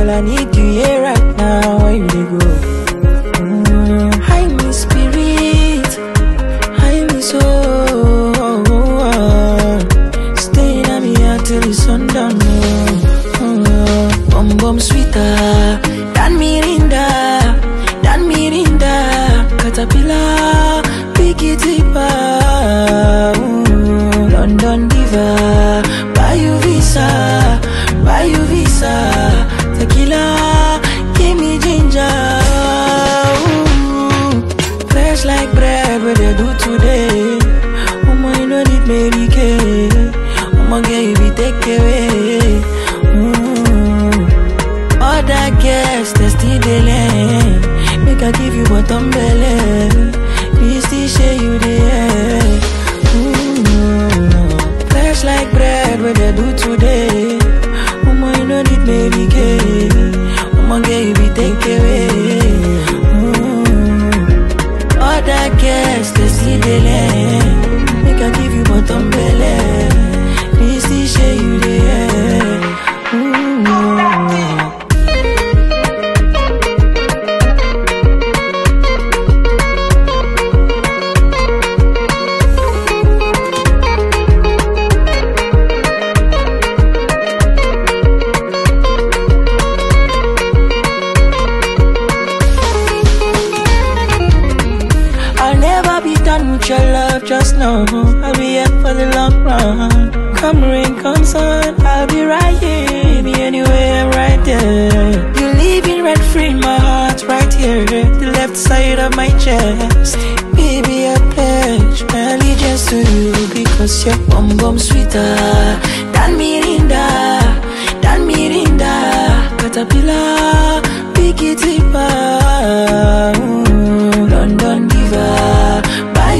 girl, I need you here right now. Where you dey go? Hide me spirit, hide me soul. Staying at me until the sundown. Bum bum sweeter than Mirinda, Caterpillar, Biggie Tipper, London Diva, buy you visa, tequila, give me ginger. Fresh like bread, what they do today. Woman, you don't need Mary Kay. Woman, girl, you be take away. Other guests, they still delay. Make I give you bottom belly. This t-shirt you there. Fresh like bread, what they do today. Woman, you don't need Mary Kay. Woman, girl, you be take away. Other guests, they still delay. Make I give you bottom belly. This t-shirt you there. With your love, just know I'll be here for the long run. Come rain, come sun, I'll be right here. Be anywhere, I'm right there. You living rent free in my heart, right here, the left side of my chest. Baby, I pledge my allegiance to you because you're bum bum sweeter than Mirinda, Caterpillar, Biggie Tipper, London Diva. Buy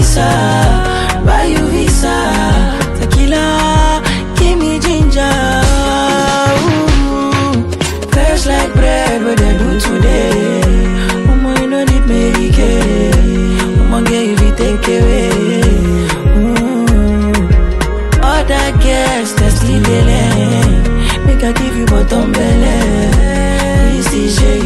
you visa, tequila, give me ginger. Fresh like bread, what they do today. Woman, you don't need Mary Kay. Woman, girl, you be take away. Other guests, they still delay. Make I give you bottom belly. This is